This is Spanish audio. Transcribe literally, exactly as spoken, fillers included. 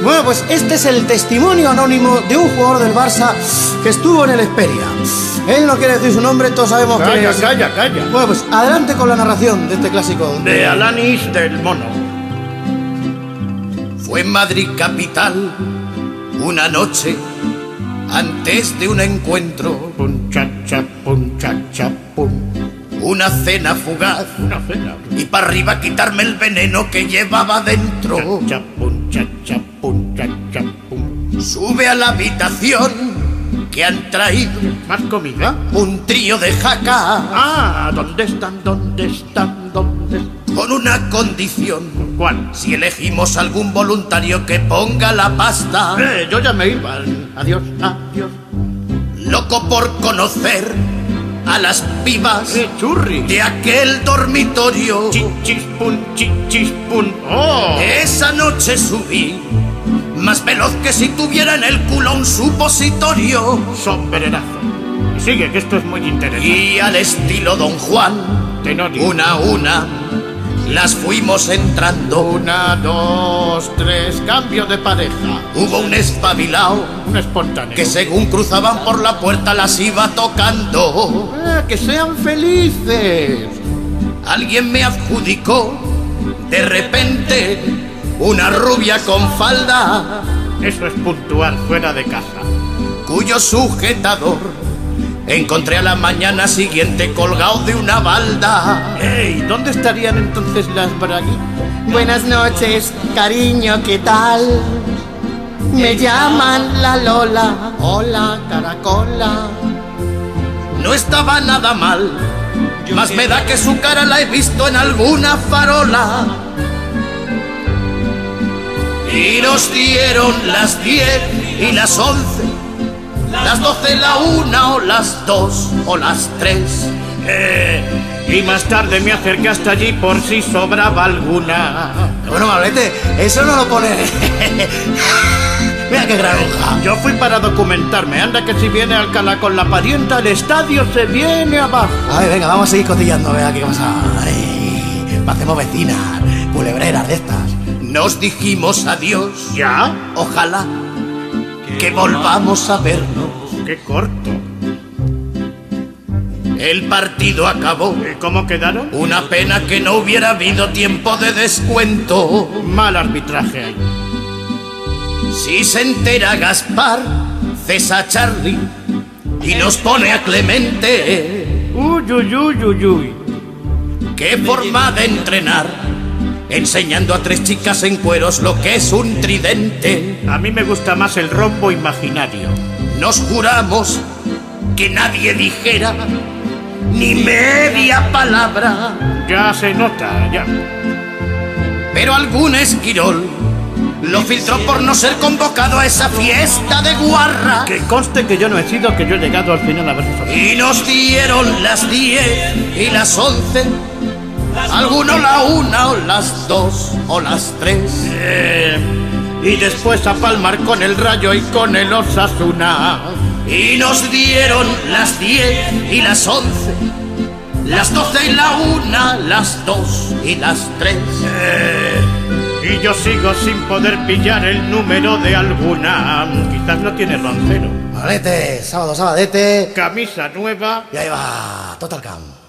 Bueno, pues este es el testimonio anónimo de un jugador del Barça que estuvo en el Hesperia. Él no quiere decir su nombre, todos sabemos calla, que es... Calla, calla, calla. Bueno, pues adelante con la narración de este clásico. De Alanis del Mono. Fue en Madrid capital una noche antes de un encuentro, Pum, cha, cha, pum, cha, cha, pum. una cena fugaz, Una cena. y para arriba quitarme el veneno que llevaba dentro. Cha, cha, pum, cha, cha, pum, cha, cha, pum. Sube a la habitación que han traído ¿Más comida? un trío de jaca Ah, ¿dónde están? ¿Dónde están? ¿Dónde están? con una condición: ¿Cuál? si elegimos algún voluntario que ponga la pasta. Eh, yo ya me iba. Adiós, adiós. Loco por conocer a las pibas Eh, churri. de aquel dormitorio. Chichis, pum, chichis, pum. ¡Oh! Esa noche subí más veloz que si tuviera en el culo un supositorio. Sombrerazo. Sigue, que esto es muy interesante. Y al estilo Don Juan, Tenorio. una a una las fuimos entrando. Una, dos, tres, cambio de pareja. Hubo un espabilao Un espontáneo. que según cruzaban por la puerta las iba tocando. Eh, que sean felices. Alguien me adjudicó de repente una rubia con falda, Eso es puntuar fuera de casa. cuyo sujetador encontré a la mañana siguiente colgado de una balda. Ey, ¿dónde estarían entonces las braguitas? Buenas noches, cariño, ¿qué tal? Me llaman la Lola. Hola, caracola. No estaba nada mal, más me da que su cara la he visto en alguna farola. Y nos dieron las diez y las once, las doce, la una o las dos o las tres. Eh, y más tarde me acerqué hasta allí por si sobraba alguna. Bueno, Manolete, eso no lo pone. Mira qué granuja. Yo fui para documentarme. Anda que si viene Alcalá con la parienta, el estadio se viene abajo. A ver, venga, vamos a seguir cotillando, a ver qué pasa. Ay, hacemos vecinas, culebreras de estas. Nos dijimos adiós, ¿Ya? ojalá que volvamos a vernos. ¡Qué corto! El partido acabó, ¿Y cómo quedaron? una pena que no hubiera habido tiempo de descuento. Mal arbitraje ahí. Si se entera Gaspar, cesa a Charlie y nos pone a Clemente. Uy, uy, uy, uy, uy. Qué forma de entrenar, enseñando a tres chicas en cueros lo que es un tridente. A mí me gusta más el rombo imaginario. Nos juramos que nadie dijera ni media palabra, Ya se nota, ya. pero algún esquirol lo filtró por no ser convocado a esa fiesta de guarra. Que conste que yo no he sido, que yo he llegado al final a ver eso. Y nos dieron las diez y las once, alguno la una o las dos o las tres. Eh, y después a palmar con el Rayo y con el Osasuna. Y nos dieron las diez y las once, las doce y la una, las dos y las tres. Eh, y yo sigo sin poder pillar el número de alguna. Quizás no tiene roncero. Manolete, sábado, sabadete. Camisa nueva. Y ahí va, Total Camp.